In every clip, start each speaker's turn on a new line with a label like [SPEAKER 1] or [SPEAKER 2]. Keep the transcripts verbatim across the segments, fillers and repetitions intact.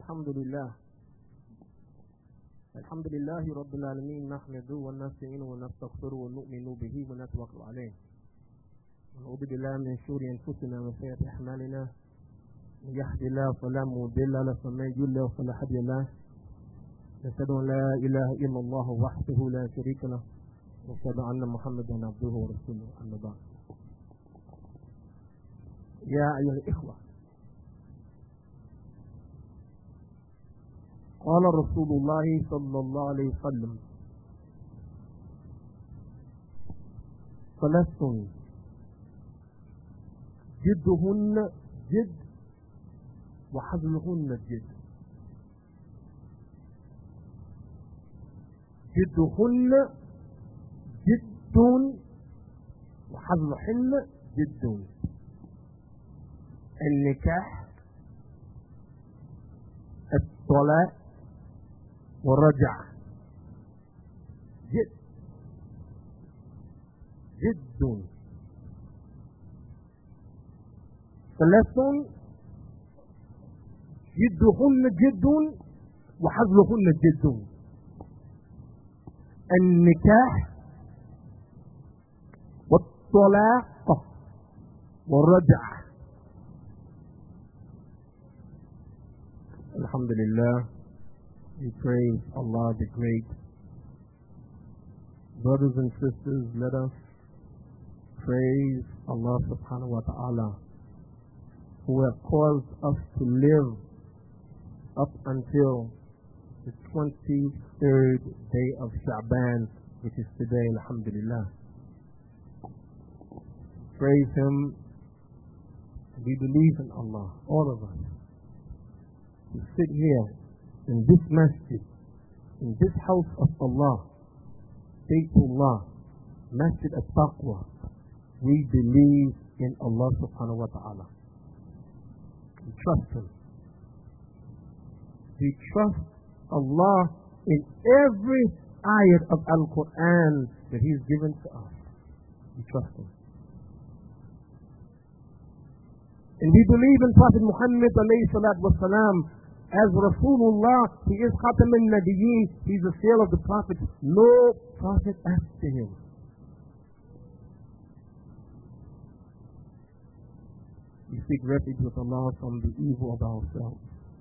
[SPEAKER 1] الحمد لله الحمد لله رب العالمين نحمده ونستعينه ونستغفره ونؤمن به ونتوكل عليه ونعوذ بالله من شرور انفسنا وسيئات اعمالنا من يهد الله فلا مضل له ومن يضلل فلا هادي له نشهد ان لا اله الا الله وحده لا شريك له ونشهد ان محمدا عبده ورسوله اما بعد يا ايها الاخوه قال رسول الله صلى الله عليه وسلم ثلاث جدهن جد وحزنهن جد جدهن جد وحزنهن جد النكاح الطلاق والرجع جد جد ثلاث جدهن جد وحزلهن جد النكاح والطلاق والرجع. Alhamdulillah, we praise Allah the Great. Brothers and sisters, let us praise Allah subhanahu wa ta'ala, who has caused us to live up until the twenty-third day of Sha'ban, which is today, alhamdulillah. Praise Him. We believe in Allah, all of us. To sit here in this masjid, in this house of Allah, Baytullah, Masjid al-Taqwa, we believe in Allah subhanahu wa ta'ala. We trust Him. We trust Allah in every ayat of Al-Quran that He has given to us. We trust Him. And we believe in Prophet Muhammad alayhi salatu wa salam as Rasulullah. He is Khatam al-Nabiyyin. He is the seal of the Prophet. No Prophet after Him. We seek refuge with Allah from the evil of ourselves.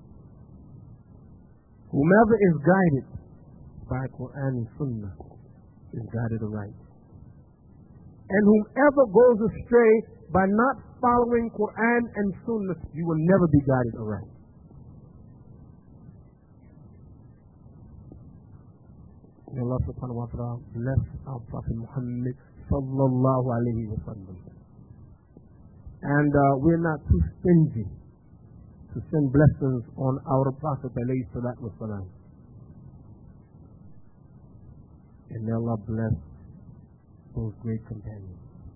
[SPEAKER 1] Whomever is guided by Quran and Sunnah is guided aright. And whomever goes astray by not following Quran and Sunnah, you will never be guided aright. May Allah subhanahu wa ta'ala bless our Prophet Muhammad sallallahu alayhi wa sallam. And uh, we're not too stingy to send blessings on our Prophet alayhi salatu wa salam. And may Allah bless those great companions.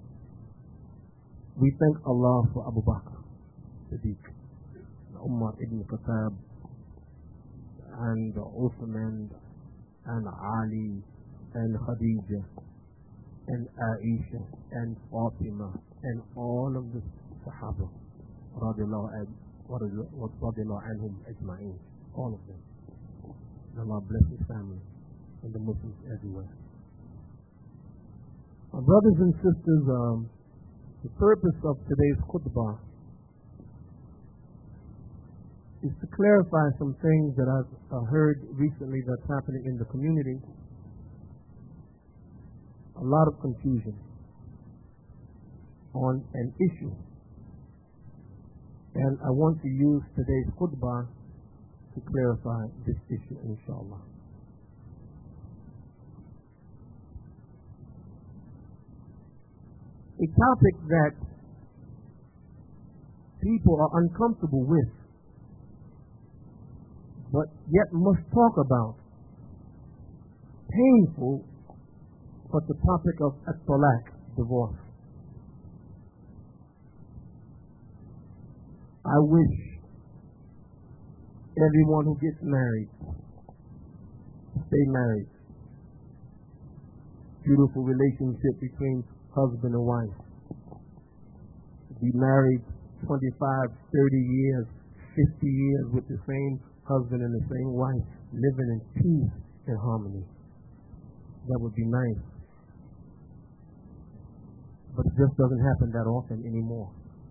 [SPEAKER 1] We thank Allah for Abu Bakr Siddiq, Umar ibn Khattab, and Uthman, and Ali, and Khadija, and Aisha, and Fatima, and all of the Sahaba, radiallahu anhum ajma'in, all of them. And Allah bless His family and the Muslims everywhere. My brothers and sisters, um, the purpose of today's khutbah is to clarify some things that I've uh, heard recently that's happening in the community. A lot of confusion on an issue. And I want to use today's khutbah to clarify this issue, inshallah. A topic that people are uncomfortable with, but yet must talk about. Painful, but the topic of at-talaq, divorce. I wish everyone who gets married stay married. Beautiful relationship between husband and wife. Be married twenty-five, thirty years, fifty years with the same husband and the same wife living in peace and harmony. That would be nice. But it just doesn't happen that often anymore.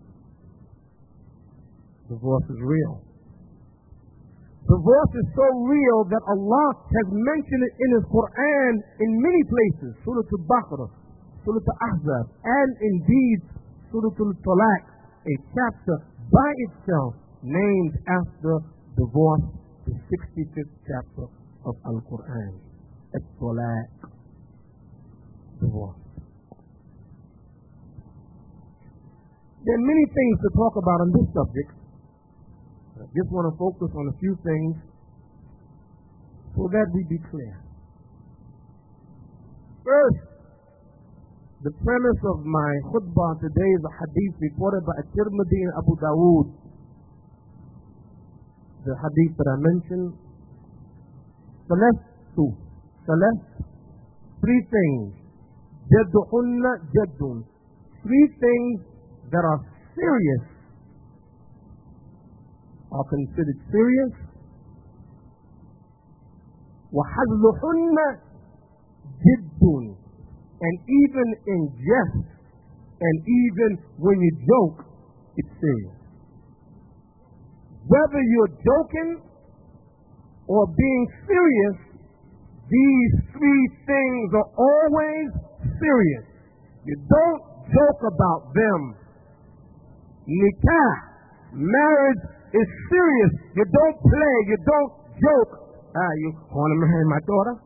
[SPEAKER 1] Divorce is real. Divorce is so real that Allah has mentioned it in His Quran in many places. Surah Al-Baqarah, Surah Al-Ahzab, and indeed Surah Al-Talaq, a chapter by itself named after divorce, the sixty-fifth chapter of Al-Quran. Al-Talaq, divorce. There are many things to talk about on this subject. I just want to focus on a few things so that we be clear. First, the premise of my khutbah today is a hadith reported by At-Tirmidhi and Abu Dawood. The hadith that I mentioned, Salastu, Salast, three things. Jadduhunna jaddun. Three things that are serious are considered serious. وَحَزْلُهُنَّ جِدٌّ. And even in jest, and even when you joke, it's serious. Whether you're joking or being serious, these three things are always serious. You don't joke about them. Nikah, marriage, is serious. You don't play. You don't joke. Ah, you want to marry my daughter?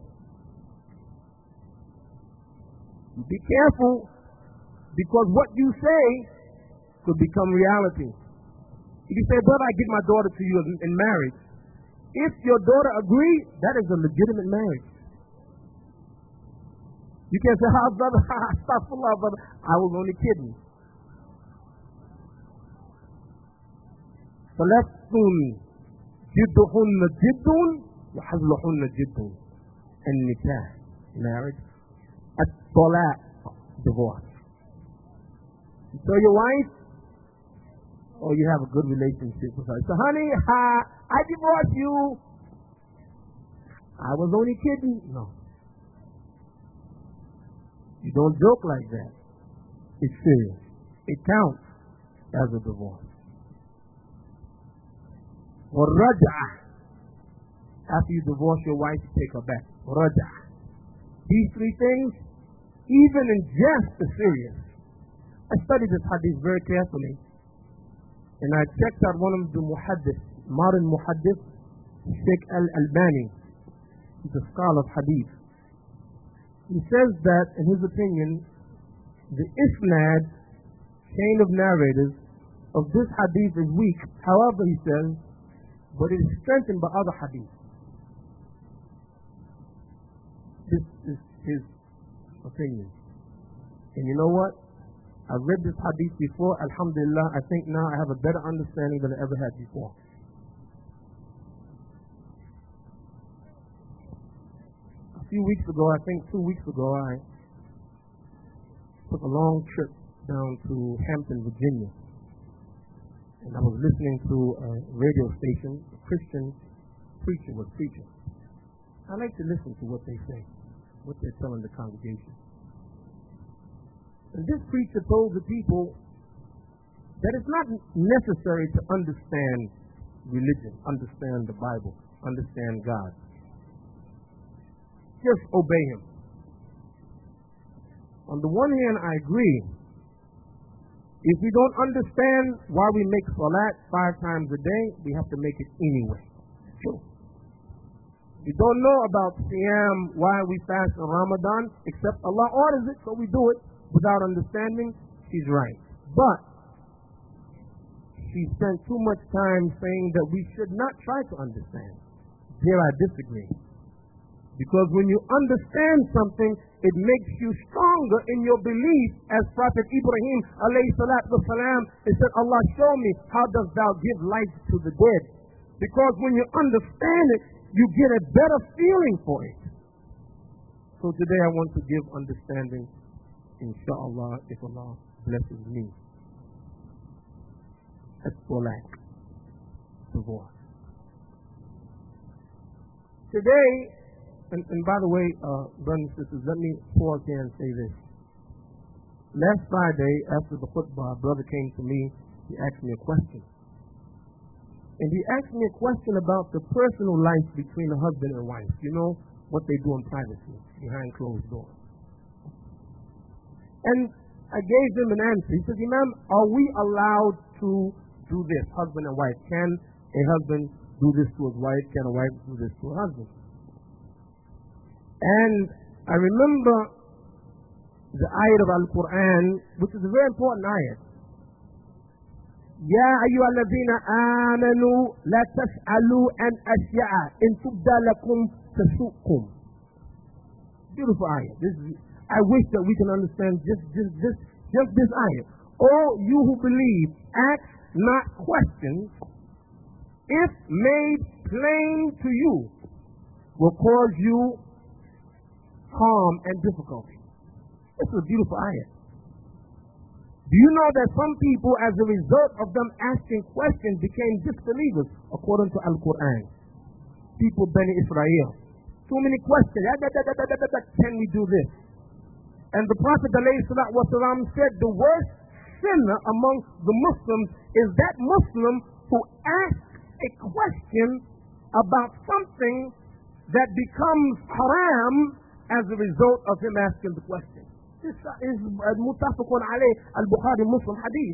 [SPEAKER 1] Be careful, because what you say could become reality. If you say, brother, I give my daughter to you in, in marriage, if your daughter agrees, that is a legitimate marriage. You can't say, ah, brother, stop for love, brother. I was only kidding. Salastun jidduhunna jiddun wa hazluhunna jiddun. And nikah, marriage. At-talaq, divorce. You tell your wife, or you have a good relationship with her. So, honey, ha, I divorced you. I was only kidding. No. You don't joke like that. It's serious. It counts as a divorce. وَالرَّجْعَةِ. After you divorce your wife, you take her back. رَجْعَةِ. These three things, even in jest, are serious. I studied this hadith very carefully, and I checked out one of the muhaddith, modern muhaddith, Sheikh Al-Albani. He's a scholar of hadith. He says that, in his opinion, the isnad, chain of narrators, of this hadith is weak. However, he says, but it is strengthened by other hadith. This is his opinion. And you know what? I've read this hadith before. Alhamdulillah, I think now I have a better understanding than I ever had before. A few weeks ago, I think two weeks ago, I took a long trip down to Hampton, Virginia. And I was listening to a radio station. A Christian preacher was preaching. I like to listen to what they say, what they're telling the congregation. And this preacher told the people that it's not necessary to understand religion, understand the Bible, understand God. Just obey Him. On the one hand, I agree. If we don't understand why we make salat five times a day, we have to make it anyway. True. We don't know about Siyam, why we fast in Ramadan, except Allah orders it, so we do it. Without understanding, she's right. But she spent too much time saying that we should not try to understand. Here I disagree. Because when you understand something, it makes you stronger in your belief. As Prophet Ibrahim alayhi salatu wasalam, he said, Allah, show me, how dost thou give life to the dead? Because when you understand it, you get a better feeling for it. So today I want to give understanding, inshallah, if Allah blesses me. At-talaq, divorce. Today, and, and by the way, uh, brothers and sisters, let me pause here and say this. Last Friday, after the football, a brother came to me. He asked me a question. And he asked me a question about the personal life between a husband and wife. You know, what they do in privacy, behind closed doors. And I gave him an answer. He says, Imam, are we allowed to do this, husband and wife? Can a husband do this to his wife? Can a wife do this to her husband? And I remember the ayat of Al-Quran, which is a very important ayat. يا أيها الذين آمنوا لا تسألوا عن أشياء إن تبدى لكم تسؤكم. Beautiful ayat. This is, I wish that we can understand just, just, just, just this ayat. All you who believe, ask not questions, if made plain to you, will cause you harm and difficulty. It's a beautiful ayat. Do you know that some people, as a result of them asking questions, became disbelievers, according to Al-Quran? People, Bani Israel. Too many questions. Can we do this? And the Prophet ﷺ said the worst sinner among the Muslims is that Muslim who asks a question about something that becomes haram as a result of him asking the question. This is mutafaqun alayh al-Bukhari Muslim hadith.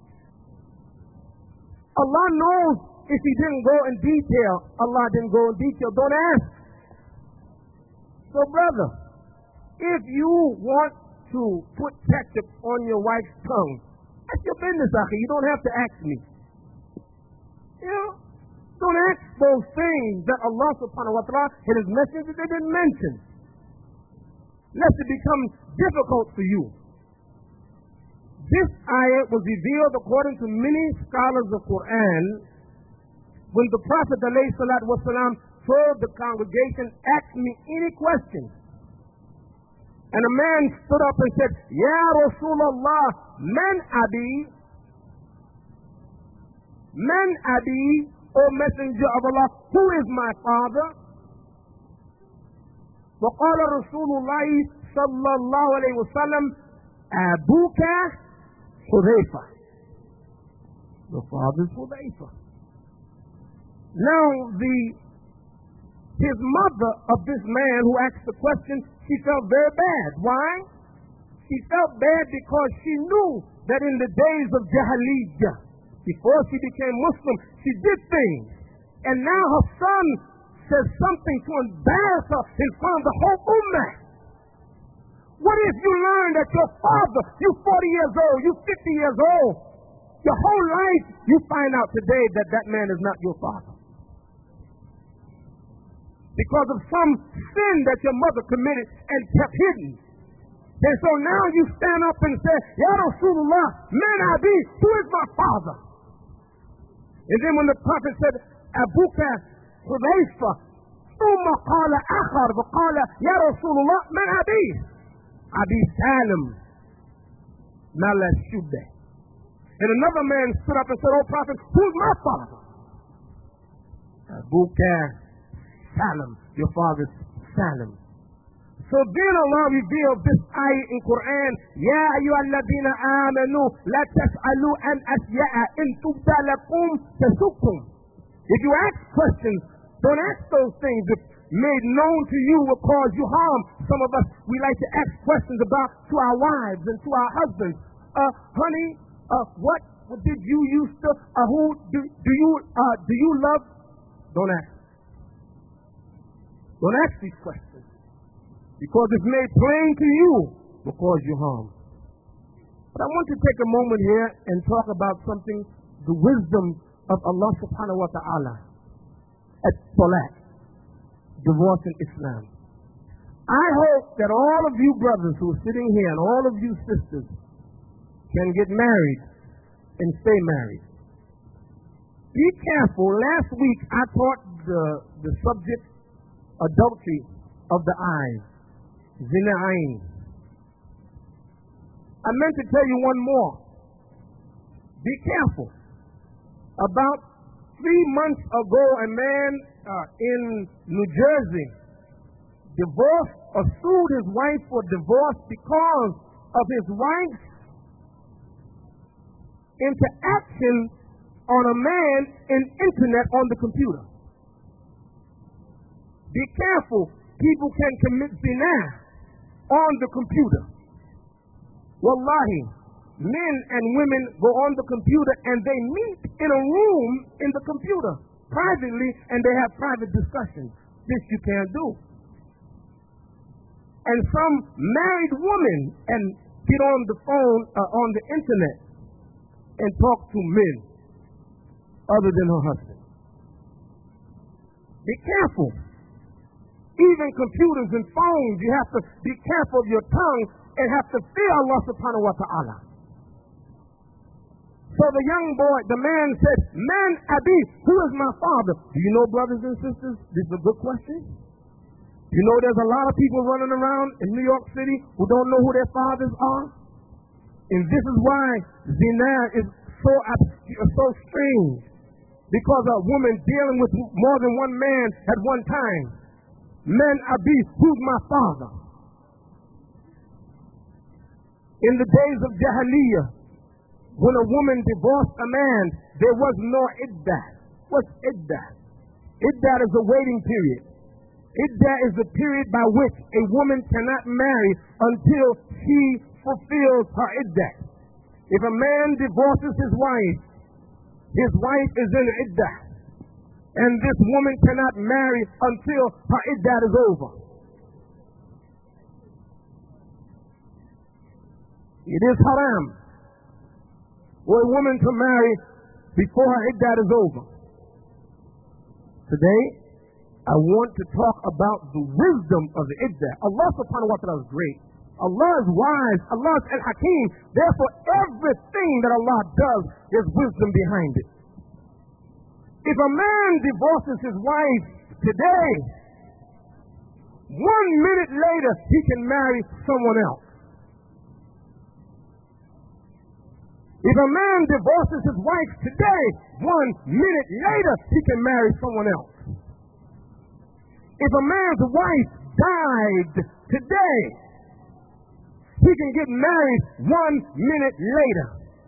[SPEAKER 1] Allah knows if he didn't go in detail, Allah didn't go in detail. Don't ask. So brother, if you want to put ketchup on your wife's tongue, that's your business, akhi. You don't have to ask me. You know, don't ask those things that Allah subhanahu wa ta'ala in his message they didn't mention. Lest it becomes difficult for you. This ayah was revealed according to many scholars of Quran when the Prophet ﷺ told the congregation, ask me any question. And a man stood up and said, Ya Rasulullah, man abi, man abi, O Messenger of Allah, who is my father? وقال رسول الله صلى الله عليه وسلم أبوك حذيفة. The father is Hudayfa. Now the his mother of this man who asked the question, she felt very bad. Why? She felt bad because she knew that in the days of Jahiliyyah, before she became Muslim, she did things. And now her son says something to embarrass her in front of the whole ummah. What if you learn that your father, you forty years old, you fifty years old, your whole life you find out today that that man is not your father? Because of some sin that your mother committed and kept hidden. And so now you stand up and say, Ya Rasulullah, man abi, who is my father? And then when the Prophet said, Abuka حذيفة ثم قال آخر وقال يا رسول الله من أبيه أبي سالم ما لا شبه. And another man stood up and said, oh Prophet, who's my father? Abuka Salam, your father's Salam. So then Allah revealed this ayah in Quran, Ya ayyuhalladhina amanu la tas'alu an asya'a in tubda lakum tasukum. If you ask questions, don't ask those things that made known to you will cause you harm. Some of us, we like to ask questions about to our wives and to our husbands. Uh, honey, uh, what, what did you used to, uh, who do, do you, uh, do you love? Don't ask. Don't ask these questions. Because if made plain to you, will cause you harm. But I want to take a moment here and talk about something, the wisdom of Allah subhanahu wa ta'ala at talaq, divorce in Islam. I hope that all of you brothers who are sitting here and all of you sisters can get married and stay married. Be careful. Last week I taught the, the subject adultery of the eyes. Zina ayn. I meant to tell you one more. Be careful about three months ago, a man uh, in New Jersey divorced or sued his wife for divorce because of his wife's interaction on a man in internet on the computer. Be careful. People can commit zina on the computer. Wallahi, men and women go on the computer and they meet in a room in the computer privately and they have private discussions. This you can't do. And some married women and get on the phone, uh, on the internet and talk to men other than her husband. Be careful. Even computers and phones, you have to be careful of your tongue and have to fear Allah subhanahu wa ta'ala. So the young boy, the man said, Man Abi, who is my father? Do you know, brothers and sisters, this is a good question. You know there's a lot of people running around in New York City who don't know who their fathers are. And this is why zina is so, so strange. Because a woman dealing with more than one man at one time. Man Abi, who's my father? In the days of Jahiliyyah, when a woman divorced a man, there was no iddah. What's iddah? Iddah is a waiting period. Iddah is the period by which a woman cannot marry until she fulfills her iddah. If a man divorces his wife, his wife is in iddah. And this woman cannot marry until her iddah is over. It is haram for a woman to marry before her iddah is over. Today, I want to talk about the wisdom of the iddah. Allah subhanahu wa ta'ala is great. Allah is wise. Allah is al-Hakim. Therefore, everything that Allah does, there's wisdom behind it. If a man divorces his wife today, one minute later, he can marry someone else. If a man divorces his wife today, one minute later, he can marry someone else. If a man's wife died today, he can get married one minute later.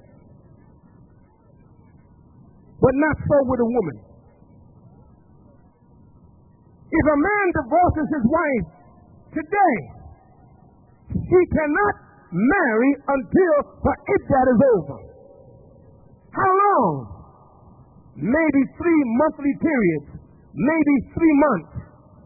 [SPEAKER 1] But not so with a woman. If a man divorces his wife today, he cannot marry until her iddah is over. How long? Maybe three monthly periods. Maybe three months.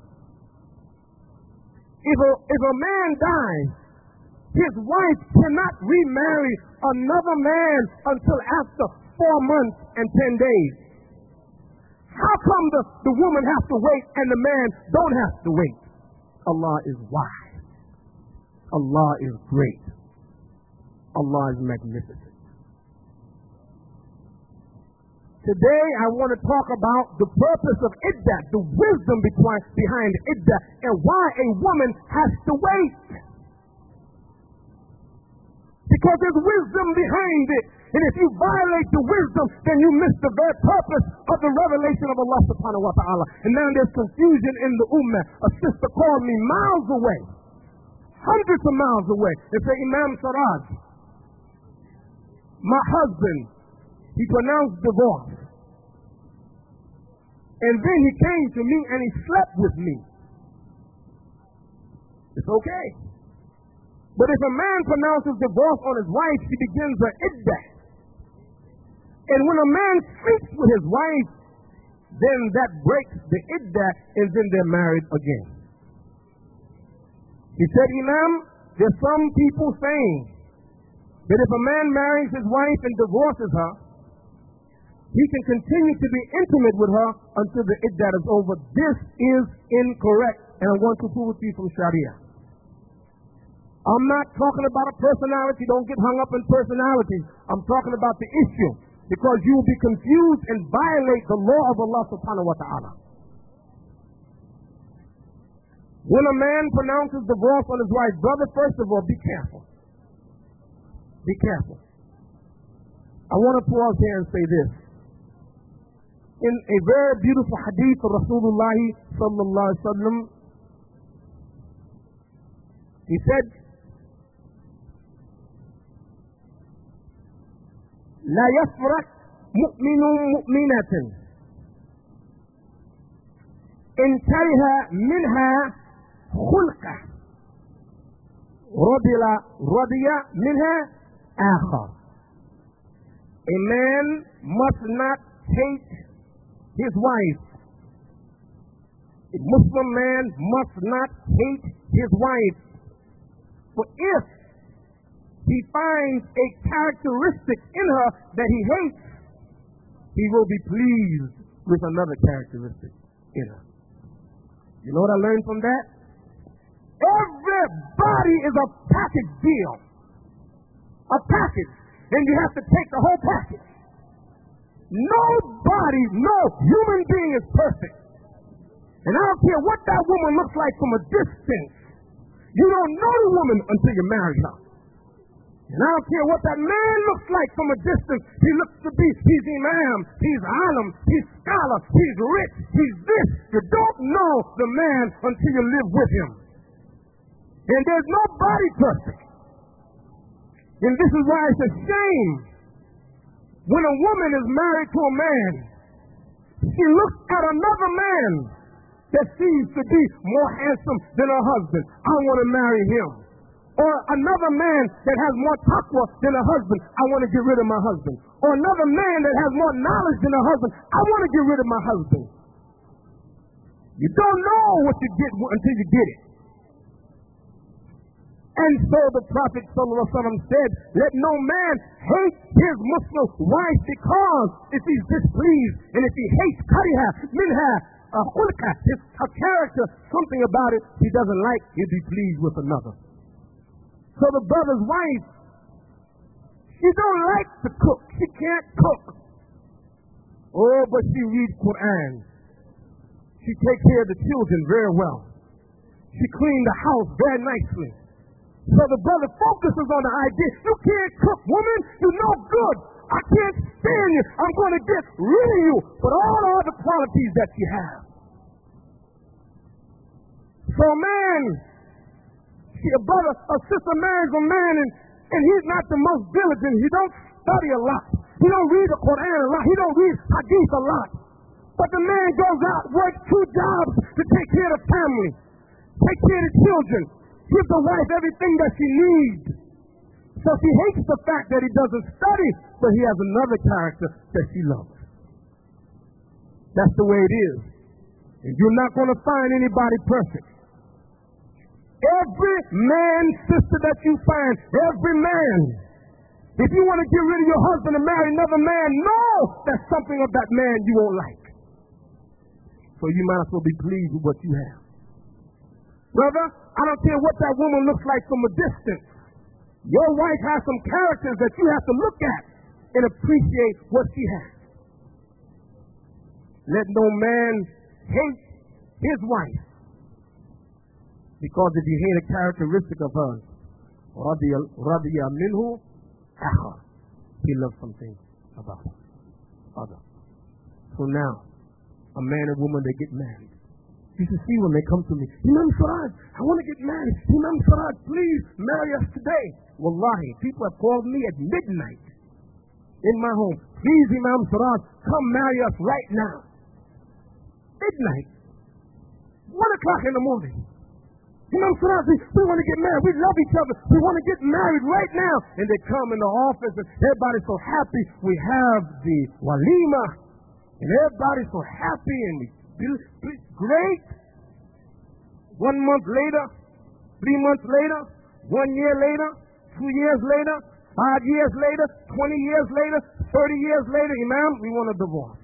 [SPEAKER 1] If a, if a man dies, his wife cannot remarry another man until after four months and ten days. How come the, the woman has to wait and the man don't have to wait? Allah is wise. Allah is great. Allah is magnificent. Today I want to talk about the purpose of iddah, the wisdom behind iddah, and why a woman has to wait. Because there's wisdom behind it. And if you violate the wisdom, then you miss the very purpose of the revelation of Allah subhanahu wa ta'ala. And now there's confusion in the ummah. A sister called me miles away, hundreds of miles away, and said, Imam Siraj, my husband, he pronounced divorce. And then he came to me and he slept with me. It's okay. But if a man pronounces divorce on his wife, he begins an iddah. And when a man sleeps with his wife, then that breaks the iddah, and then they're married again. He said, Imam, there's some people saying that if a man marries his wife and divorces her, he can continue to be intimate with her until the iddah is over. This is incorrect, and I want to prove it to you from Sharia. I'm not talking about a personality. Don't get hung up in personality. I'm talking about the issue, because you will be confused and violate the law of Allah subhanahu wa ta'ala. When a man pronounces divorce on his wife, brother, first of all, be careful. Be careful. I want to pause here and say this. in a very beautiful hadith of Rasulullah sallallahu alaihi wasallam, he said, لا يفرق مؤمن مؤمنة إن كره منها خلقه رضي رضي منها آخر. A man must not hate his wife. A Muslim man must not hate his wife. For if he finds a characteristic in her that he hates, he will be pleased with another characteristic in her. You know what I learned from that? Everybody is a package deal. A package. And you have to take the whole package. Nobody, no human being is perfect. And I don't care what that woman looks like from a distance. You don't know the woman until you marry her. And I don't care what that man looks like from a distance. He looks to be, he's imam, he's alim, he's scholar, he's rich, he's this. You don't know the man until you live with him. And there's nobody perfect. And this is why it's a shame when a woman is married to a man, she looks at another man that seems to be more handsome than her husband. I want to marry him. Or another man that has more taqwa than her husband. I want to get rid of my husband. Or another man that has more knowledge than her husband. I want to get rid of my husband. You don't know what you get until you get it. And so the Prophet ﷺ said, let no man hate his Muslim wife because if he's displeased and if he hates kariha, minha, a khulqa, his her character, something about it he doesn't like, he'll be pleased with another. So the brother's wife, she don't like to cook. She can't cook. Oh, but she reads Quran. She takes care of the children very well. She cleans the house very nicely. So the brother focuses on the idea, you can't cook, woman, you're no good. I can't stand you. I'm going to get rid of you for all the other qualities that you have. So man, see, a brother, a sister marries a man and, and he's not the most diligent. He don't study a lot. He don't read the Quran a lot. He don't read hadith a lot. But the man goes out, works two jobs to take care of the family, take care of the children, give the wife everything that she needs. So she hates the fact that he doesn't study, but he has another character that she loves. That's the way it is. And you're not going to find anybody perfect. Every man, sister that you find, every man, if you want to get rid of your husband and marry another man, know that something of that man you won't like. So you might as well be pleased with what you have. Brother, I don't care what that woman looks like from a distance. Your wife has some characters that you have to look at and appreciate what she has. Let no man hate his wife, because if you hate a characteristic of hers, radiya minhu akhar, he loves something about her. Other. So now, a man and woman, they get married. You should see when they come to me, Imam Siraj, I want to get married. Imam Siraj, please marry us today. Wallahi, people have called me at midnight in my home. Please, Imam Siraj, come marry us right now. Midnight. One o'clock in the morning. Imam Siraj, we want to get married. We love each other. We want to get married right now. And they come in the office and everybody's so happy. We have the walima. And everybody's so happy and we great. One month later, three months later, one year later, two years later, five years later, twenty years later, thirty years later, Imam, we want a divorce.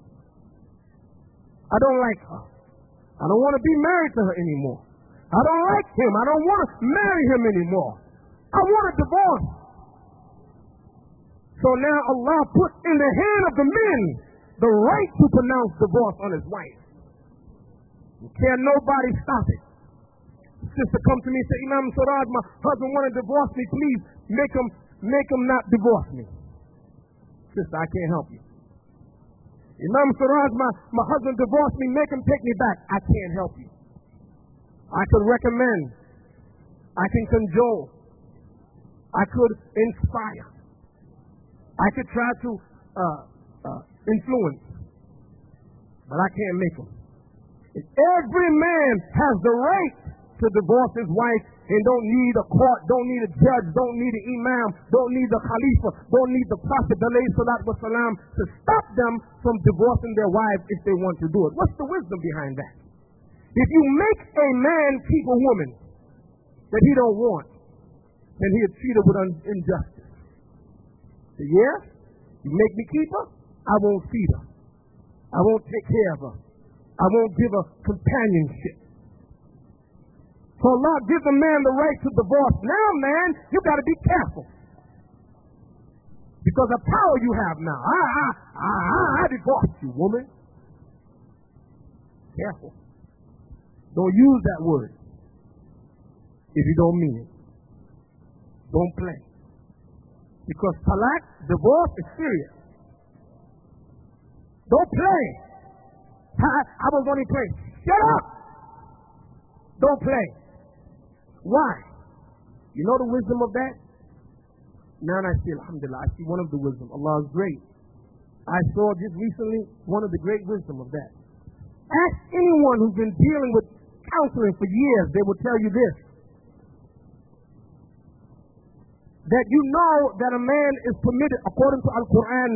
[SPEAKER 1] I don't like her. I don't want to be married to her anymore. I don't like him. I don't want to marry him anymore. I want a divorce. So now Allah put in the hand of the men the right to pronounce divorce on his wife. Can't nobody stop it. Sister come to me and say, Imam Siraj, my husband want to divorce me. Please make him, make him not divorce me. Sister, I can't help you. Imam Siraj, my, my husband divorced me, make him take me back. I can't help you. I could recommend. I can cajole. I could inspire. I could try to uh, uh, influence. But I can't make him. Every man has the right to divorce his wife and don't need a court, don't need a judge, don't need an imam, don't need the khalifa, don't need the prophet salam to stop them from divorcing their wives if they want to do it. What's the wisdom behind that? If you make a man keep a woman that he don't want, then he'll treat her with un- injustice. So yeah, you make me keep her, I won't feed her. I won't take care of her. I won't give her companionship. So Allah gives a man the right to divorce. Now, man, you got to be careful. Because of power you have now. I, I, I, I divorced you, woman. Careful. Don't use that word if you don't mean it. Don't play. Because talaq, divorce, is serious. Don't play. I, I was only playing. Shut up. Don't play. Why? You know the wisdom of that? Now I see, alhamdulillah, I see one of the wisdom. Allah is great. I saw just recently one of the great wisdom of that. Ask anyone who's been dealing with counseling for years, they will tell you this. That you know that a man is permitted, according to Al-Quran,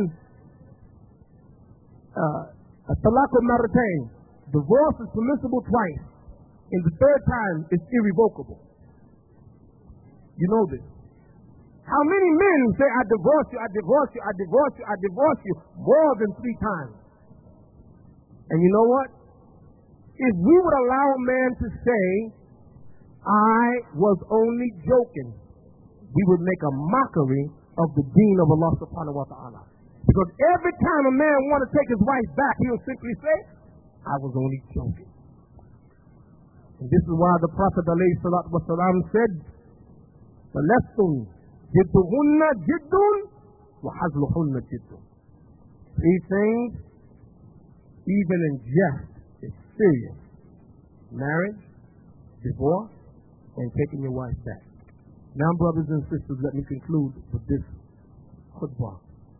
[SPEAKER 1] uh, talaq al-marratayn, divorce is permissible twice, and the third time is irrevocable. You know this. How many men say, I divorce you, I divorce you, I divorce you, I divorce you, more than three times? And you know what? If we would allow a man to say, I was only joking, we would make a mockery of the deen of Allah subhanahu wa ta'ala. Because every time a man wants to take his wife back, he'll simply say, I was only joking. And this is why the Prophet alayhi salatu wasalam said, فَلَسْتُمْ جِدُّهُنَّ جِدٌّ وَحَزْلُهُنَّ جِدٌّ. Three things, even in jest, is serious. Marriage, divorce, and taking your wife back. Now, brothers and sisters, let me conclude with this khutbah.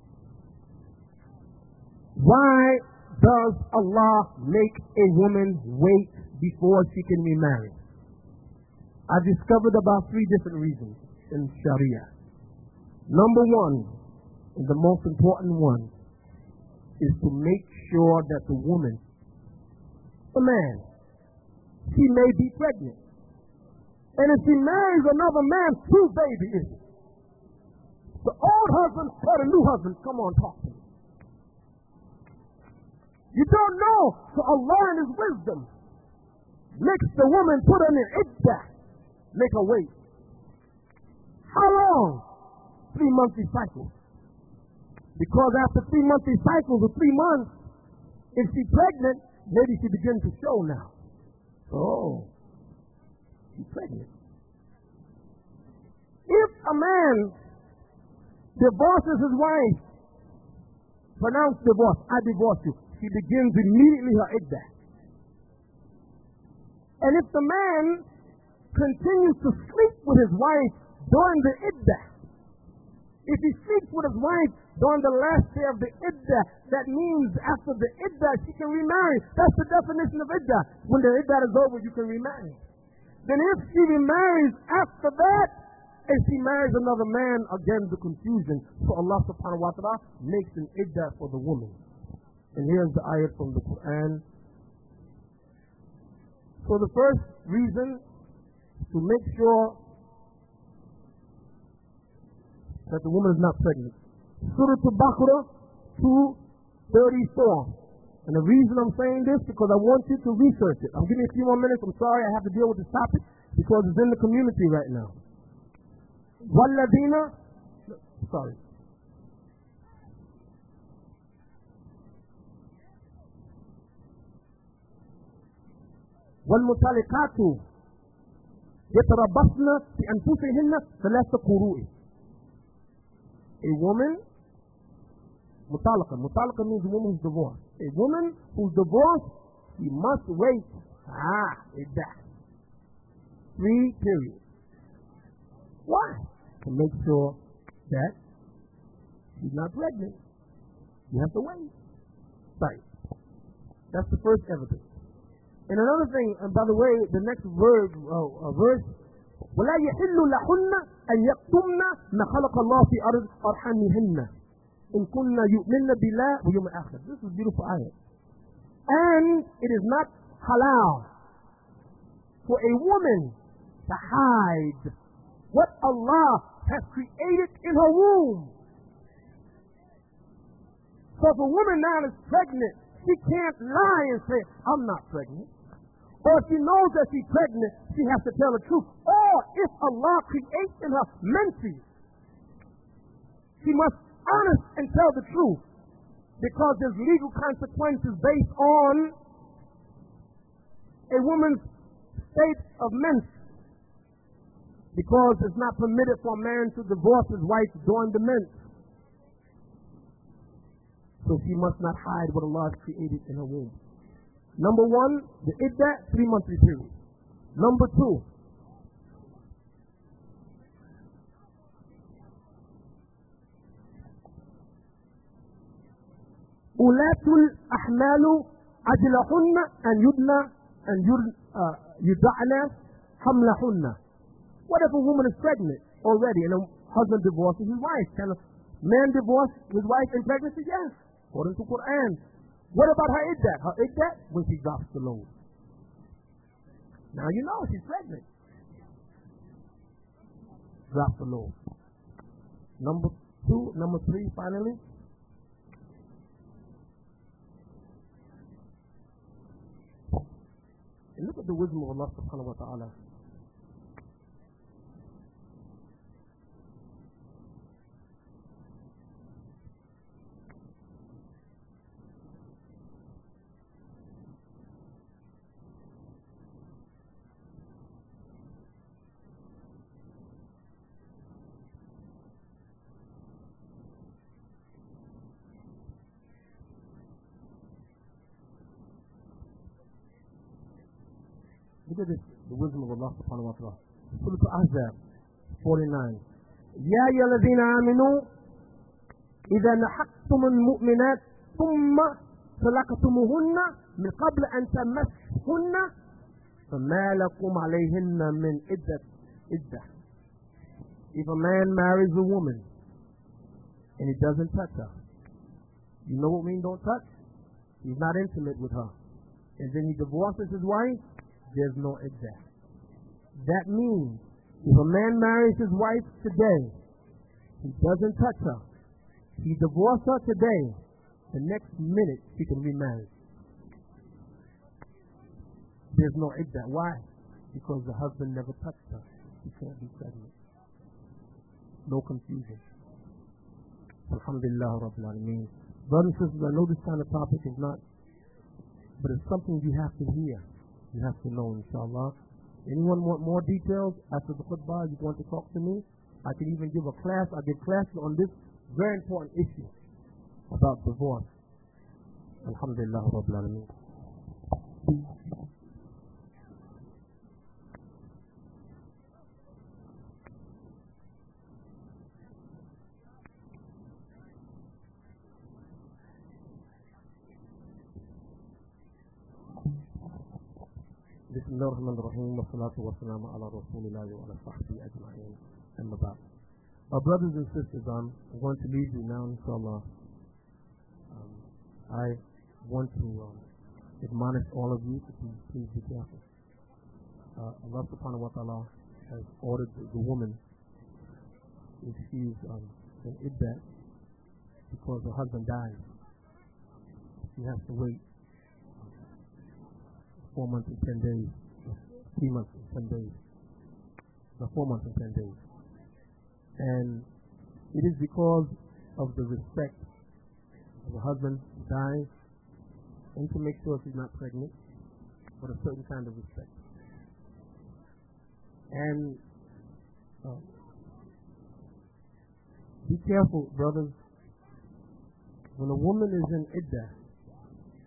[SPEAKER 1] Why does Allah make a woman wait before she can be married? I discovered about three different reasons in Sharia. Number one, and the most important one, is to make sure that the woman, the man, she may be pregnant. And if she marries another man, whose baby is it? The old husband or the new husband? Come on, talk to me. You don't know. So Allah in His wisdom makes the woman put her in iddah, make her wait. How long? Three monthly cycles. Because after three monthly cycles of three months, if she's pregnant, maybe she begins to show now. Oh, she's pregnant. If a man divorces his wife, pronounce divorce, I divorce you, she begins immediately her iddah. And if the man continues to sleep with his wife during the iddah, if he sleeps with his wife during the last day of the iddah, that means after the iddah she can remarry. That's the definition of iddah. When the iddah is over, you can remarry. Then if she remarries after that, and she marries another man, again the confusion. So Allah subhanahu wa ta'ala makes an iddah for the woman. And here's the ayat from the Quran. So the first reason, to make sure that the woman is not pregnant. Surah Al-Baqarah two thirty-four. And the reason I'm saying this, because I want you to research it. I'm giving you a few more minutes. I'm sorry I have to deal with this topic because it's in the community right now. Walladina, sorry. والمطلقات يتربصن بأنفسهن ثلاث قروء. A woman, mutalaqa. Mutalaqa means a woman who's divorced. A woman who's divorced, she must wait. Ah, iddah. Three periods. Why? To make sure that she's not pregnant. You have to wait. Right. That's the first evidence. And another thing, and by the way, the next word, uh, uh, verse, وَلَا يَحِلُّ لَهُنَّ أَنْ يَكْتُمْنَ مَا خَلَقَ اللَّهُ فِي أَرْضِ أَرْحَامِهِنَّ إِنْ كُنَّ يُؤْمِنَّ بِاللَّهِ وَيَوْمِ الْآخِرِ. This is a beautiful ayah. And it is not halal for a woman to hide what Allah has created in her womb. So if a woman now is pregnant, she can't lie and say, I'm not pregnant. Or if she knows that she's pregnant, she has to tell the truth. Or if Allah creates in her menses, she must honest and tell the truth. Because there's legal consequences based on a woman's state of menses. Because it's not permitted for a man to divorce his wife during the menses. So she must not hide what Allah has created in her womb. Number one, the iddah, three monthly period. Number two, ulatul ahmalu ajlahunna and yudna and yud'ana hamlahunna. What if a woman is pregnant already and a husband divorces his wife? Can a man divorce his wife in pregnancy? Yes, according to Quran. What about her iddah? Her iddah when she drops the load. Now you know she's pregnant. Drop the load. Number two, number three, finally. And look at the wisdom of Allah subhanahu wa ta'ala. Look at this, the wisdom of Allah subhanahu wa ta'ala. Surah Al-Ahzab, forty-nine. يَا أَيُّهَا الَّذِينَ آمَنُوا إِذَا نَحَقْتُمُ الْمُؤْمِنَاتِ ثُمَّ طَلَّقْتُمُوهُنَّ مِنْ قَبْلِ أَنْ تَمَسُّوهُنَّ فَمَا لَكُمْ عَلَيْهِنَّ مِنْ عِدَّةٍ. If a man marries a woman and he doesn't touch her, you know what means don't touch? He's not intimate with her. And then he divorces his wife, there's no iddah. That means if a man marries his wife today, he doesn't touch her, he divorces her today, the next minute she can remarry. There's no iddah. Why? Because the husband never touched her. She can't be pregnant. No confusion. Alhamdulillah Rabbil Alameen. Brothers and sisters, I know this kind of topic is not, but it's something you have to hear. You have to know, inshallah. Anyone want more details after the khutbah? You want to talk to me? I can even give a class. I give classes on this very important issue about divorce. Alhamdulillah Rabbil Alameen. بسم الله الرحمن الرحيم والصلاة والسلام على رسول الله وعلى صحبه أجمعين. أما بعد. Our brothers and sisters, I'm going to leave you now, inshallah. Um, I want to um, admonish all of you to please, please be careful. Uh, Allah subhanahu wa ta'ala has ordered the, the woman, if she's um, an iddah, because her husband dies, she has to wait four months and ten days, three months and ten days, no, four months and ten days. And it is because of the respect of the husband dying, and to make sure she's not pregnant, but a certain kind of respect. And uh, be careful, brothers. When a woman is in iddah,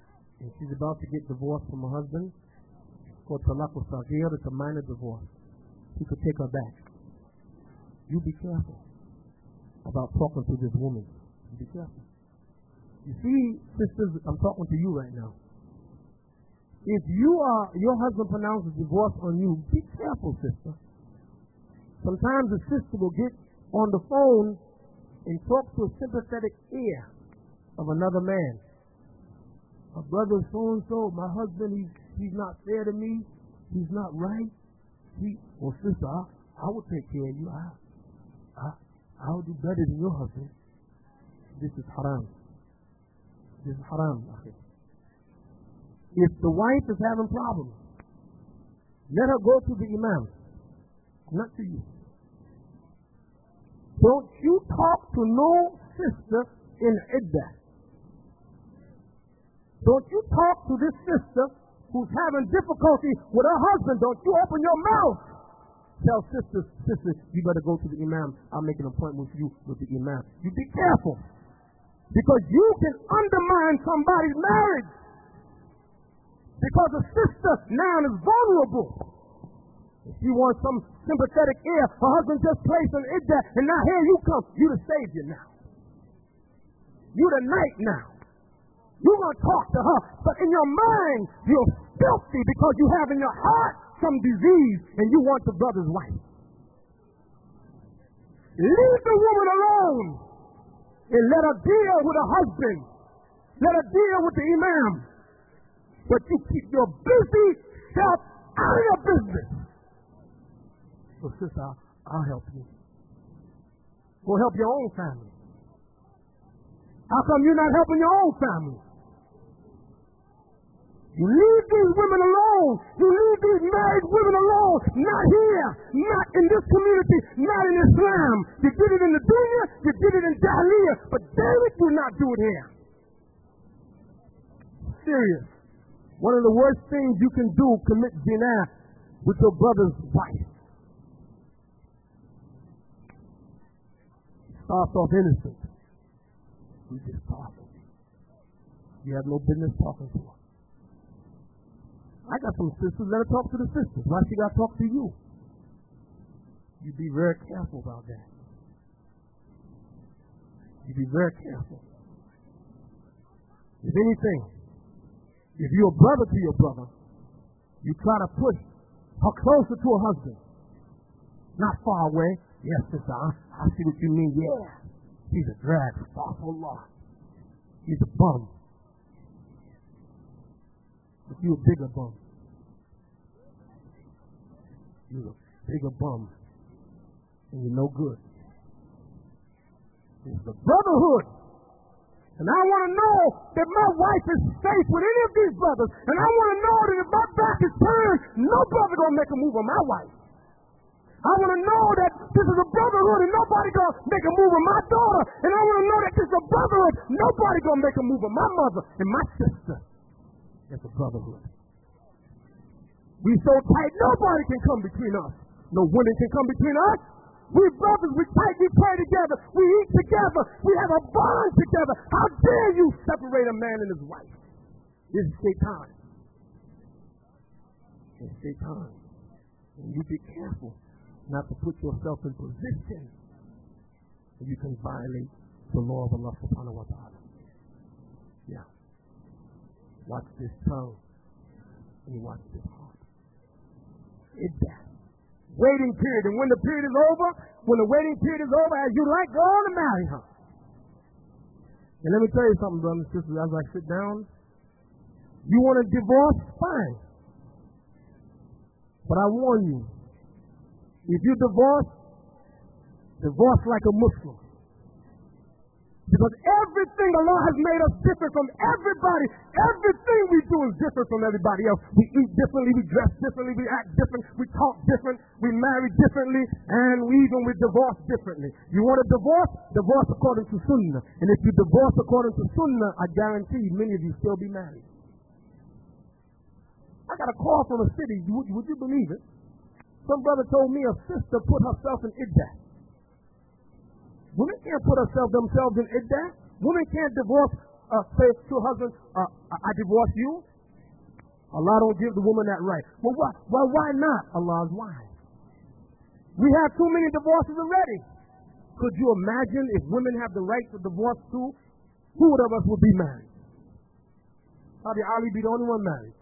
[SPEAKER 1] and she's about to get divorced from her husband, called talaq al-saghir, it's a minor divorce. He could take her back. You be careful about talking to this woman. Be careful. You see, sisters, I'm talking to you right now. If you are, your husband pronounces divorce on you, be careful, sister. Sometimes the sister will get on the phone and talk to a sympathetic ear of another man. My brother so-and-so, my husband, he's, he's not fair to me. He's not right. He, well, sister, I, I will take care of you. I, I, I'll do better than your husband. This is haram. This is haram. If the wife is having problems, let her go to the imam, not to you. Don't you talk to no sister in iddah. Don't you talk to this sister who's having difficulty with her husband. Don't you open your mouth. Tell sister, sister, you better go to the imam. I'll make an appointment with you with the imam. You be careful. Because you can undermine somebody's marriage. Because a sister now is vulnerable. If you want some sympathetic ear, her husband just placed an iddah, and now here you come. You the savior now. You the knight now. You're going to talk to her, but in your mind, you're filthy because you have in your heart some disease, and you want the brother's wife. Leave the woman alone, and let her deal with her husband. Let her deal with the imam. But you keep your busy self out of your business. So, sister, I'll, I'll help you. Go help your own family. How come you're not helping your own family? You leave these women alone. You leave these married women alone. Not here. Not in this community. Not in Islam. You did it in the dunya. You did it in Jahiliyyah. But David do not do it here. Serious. One of the worst things you can do, commit zina with your brother's wife. Starts off innocent. You just talking. You have no business talking to her. I got some sisters, let her talk to the sisters. Why she got to talk to you? You be very careful about that. You be very careful. If anything, if you're a brother to your brother, you try to push her closer to her husband. Not far away. Yes, sister, I, I see what you mean. Yeah. He's a drag. Astaghfirullah. He's a bum. But you're a bigger bum. You're a bigger bum. And you're no good. It's the brotherhood. And I want to know that my wife is safe with any of these brothers. And I want to know that if my back is turned, no brother going to make a move on my wife. I want to know that this is a brotherhood and nobody going to make a move on my daughter. And I want to know that this is a brotherhood. Nobody going to make a move on my mother and my sister. That's a brotherhood. We so tight, nobody can come between us. No women can come between us. We brothers, we tight, we pray together, we eat together, we have a bond together. How dare you separate a man and his wife? This is Shaitan. It's Shaitan. And you be careful not to put yourself in position where you can violate the law of Allah subhanahu wa ta'ala. Yeah. Watch this tongue and watch this heart. It's that. Waiting period. And when the period is over, when the waiting period is over, as you like, go on and marry her. And let me tell you something, brothers and sisters, as I sit down, you want a divorce? Fine. But I warn you, if you divorce, divorce like a Muslim. Because everything Allah has made us different from everybody. Everything we do is different from everybody else. We eat differently, we dress differently, we act different, we talk different, we marry differently, and we even we divorce differently. You want a divorce? Divorce according to Sunnah. And if you divorce according to Sunnah, I guarantee many of you still be married. I got a call from a city. Would, would you believe it? Some brother told me a sister put herself in iddah. Women can't put herself themselves in iddah. Women can't divorce uh, say to a husband, uh, I divorce you? Allah don't give the woman that right. Well, why, well, why not? Allah's wise. We have too many divorces already. Could you imagine if women have the right to divorce too? Who of us would be married? Probably Ali be the only one married.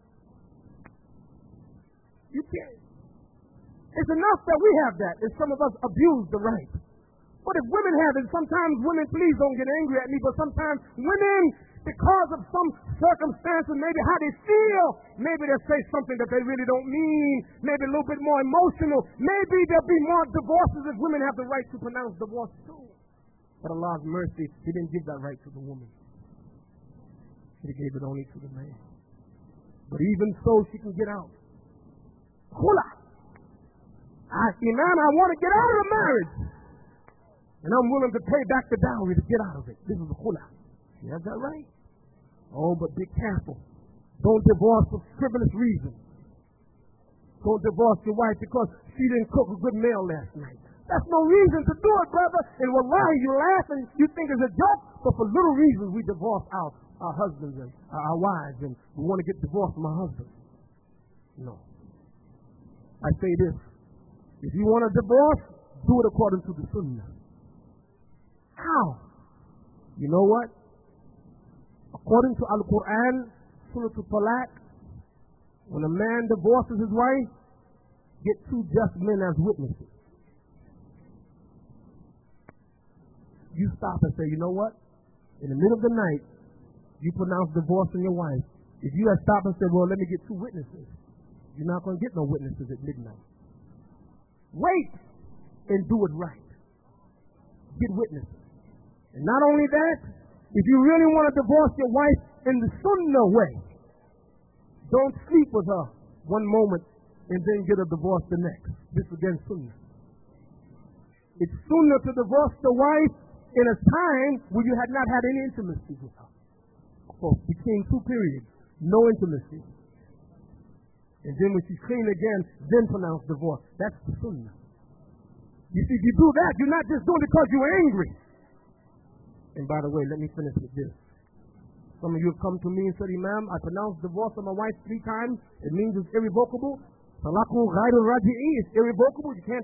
[SPEAKER 1] You can't. It's enough that we have that, and some of us abuse the right. But if women have it, sometimes women, please don't get angry at me, but sometimes women, because of some circumstances, maybe how they feel, maybe they'll say something that they really don't mean, maybe a little bit more emotional. Maybe there'll be more divorces if women have the right to pronounce divorce too. But Allah's mercy, He didn't give that right to the woman. He gave it only to the man. But even so, she can get out. Khula. I, Imam, I want to get out of the marriage. And I'm willing to pay back the dowry to get out of it. This is the khula. She has that right. Oh, but be careful. Don't divorce for frivolous reasons. Don't divorce your wife because she didn't cook a good meal last night. That's no reason to do it, brother. And wallahi, you laugh and you think it's a joke, but for little reasons we divorce our, our husbands and our wives, and we want to get divorced from our husbands. No. I say this. If you want a divorce, do it according to the sunnah. How? You know what? According to Al-Quran, Surah Al-Talaq, when a man divorces his wife, get two just men as witnesses. You stop and say, you know what? In the middle of the night, you pronounce divorce on your wife. If you had stopped and said, well, let me get two witnesses, you're not going to get no witnesses at midnight. Wait and do it right. Get witnesses. And not only that, if you really want to divorce your wife in the sunnah way, don't sleep with her one moment and then get a divorce the next. This is against sunnah. It's sunnah to divorce the wife in a time when you had not had any intimacy with her. So between two periods, no intimacy. And then when she's clean again, then pronounce divorce. That's the sunnah. You see, if you do that, you're not just doing it because you were angry. And by the way, let me finish with this. Some of you have come to me and said, Imam, I pronounced divorce on my wife three times. It means it's irrevocable. Talaqu ghayru raji'i, it's irrevocable. You can't